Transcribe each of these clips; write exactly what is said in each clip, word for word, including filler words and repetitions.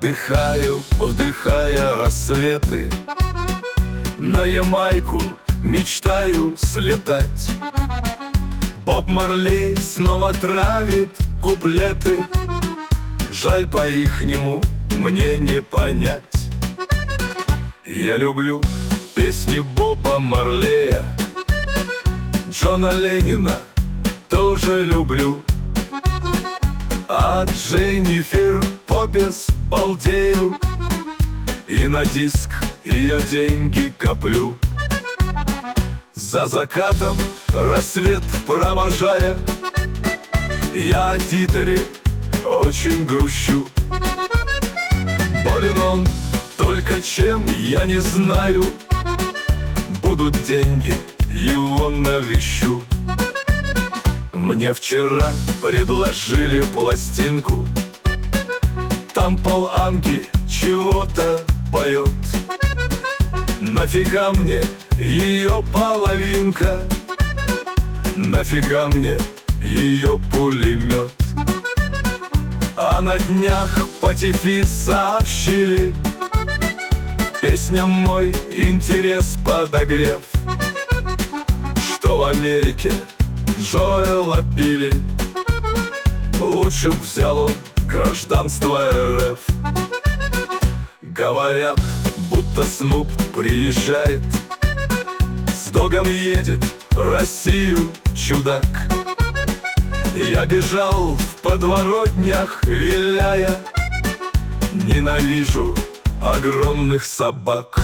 Отдыхаю, вдыхая рассветы, на Ямайку мечтаю слетать. Боб Марли снова травит куплеты, жаль, по-ихнему мне не понять. Я люблю песни Боба Марлея, Джона Леннона тоже люблю, а Дженнифер Поппинс балдею, и на диск ее деньги коплю. За закатом рассвет провожая, я о Дитере очень грущу. Болен он только чем, я не знаю, будут деньги, его навещу. Мне вчера предложили пластинку, там поланги чего-то поет. Нафига мне ее половинка, нафига мне ее пулемет? А на днях по ТИФИ сообщили, песня мой интерес подогрев, что в Америке Джоэла пили, лучше б взял он гражданство РФ. Говорят, будто Снуп приезжает, с Догом едет Россию чудак. Я бежал в подворотнях, виляя, ненавижу огромных собак.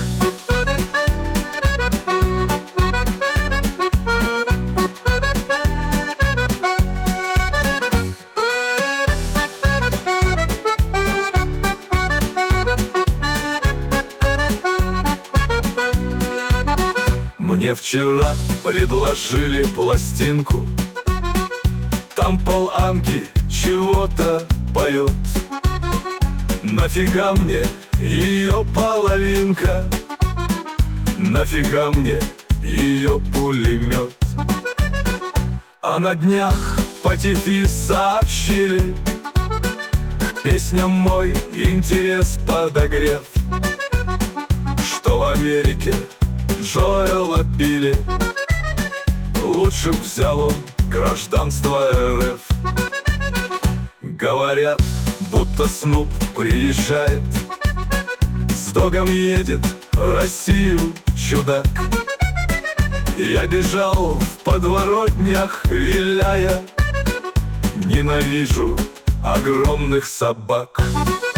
Мне вчера предложили пластинку, там поланги чего-то поет. Нафига мне ее половинка, нафига мне ее пулемет? А на днях по ТИФИ сообщили, песням мой интерес подогрев, что в Америке Джоэла пили, лучше б взял он гражданство РФ. Говорят, будто Снуп приезжает, с Догом едет Россию чудак. Я бежал в подворотнях, виляя, ненавижу огромных собак.